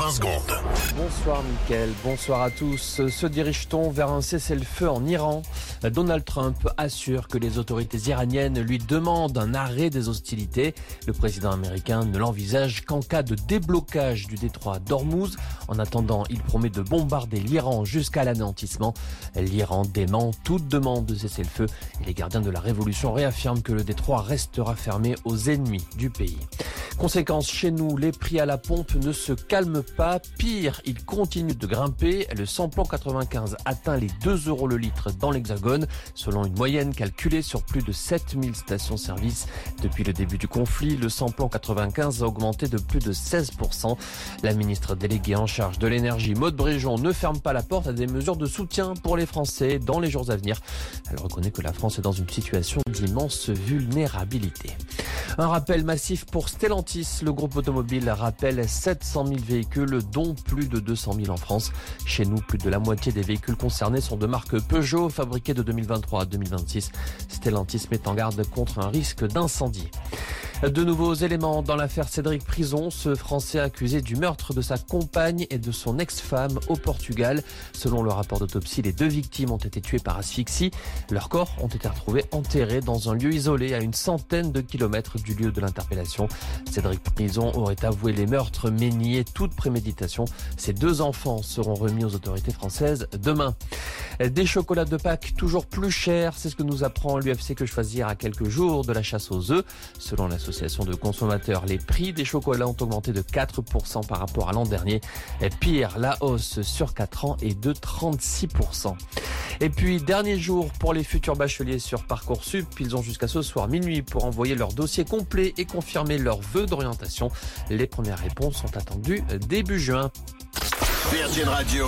20 secondes. Bonsoir Mickaël, bonsoir à tous. Se dirige-t-on vers un cessez-le-feu en Iran ? Donald Trump assure que les autorités iraniennes lui demandent un arrêt des hostilités. Le président américain ne l'envisage qu'en cas de déblocage du détroit d'Ormuz. En attendant, il promet de bombarder l'Iran jusqu'à l'anéantissement. L'Iran dément toute demande de cessez-le-feu et les gardiens de la révolution réaffirment que le détroit restera fermé aux ennemis du pays. Conséquence, chez nous, les prix à la pompe ne se calment pas. Pire, ils continuent de grimper. Le samplon 95 atteint les 2 € le litre dans l'Hexagone, selon une moyenne calculée sur plus de 7000 stations-service. Depuis le début du conflit, le samplon 95 a augmenté de plus de 16%. La ministre déléguée en charge de l'énergie, Maude Bréjon, ne ferme pas la porte à des mesures de soutien pour les Français dans les jours à venir. Elle reconnaît que la France est dans une situation d'immense vulnérabilité. Un rappel massif pour Stellantis. Le groupe automobile rappelle 700 000 véhicules, dont plus de 200 000 en France. Chez nous, plus de la moitié des véhicules concernés sont de marque Peugeot, fabriqués de 2023 à 2026. Stellantis met en garde contre un risque d'incendie. De nouveaux éléments dans l'affaire Cédric Prison, ce Français accusé du meurtre de sa compagne et de son ex-femme au Portugal. Selon le rapport d'autopsie, les 2 victimes ont été tuées par asphyxie. Leurs corps ont été retrouvés enterrés dans un lieu isolé à une centaine de kilomètres du lieu de l'interpellation. Cédric Prison aurait avoué les meurtres mais nié toute préméditation. Ses 2 enfants seront remis aux autorités françaises demain. Des chocolats de Pâques toujours plus chers, c'est ce que nous apprend l'UFC Que Choisir à quelques jours de la chasse aux œufs. Selon l'association de consommateurs, les prix des chocolats ont augmenté de 4% par rapport à l'an dernier. Et pire, la hausse sur 4 ans est de 36%. Et puis, dernier jour pour les futurs bacheliers sur Parcoursup. Ils ont jusqu'à ce soir minuit pour envoyer leur dossier complet et confirmer leurs vœux d'orientation. Les premières réponses sont attendues début juin. Virgin Radio.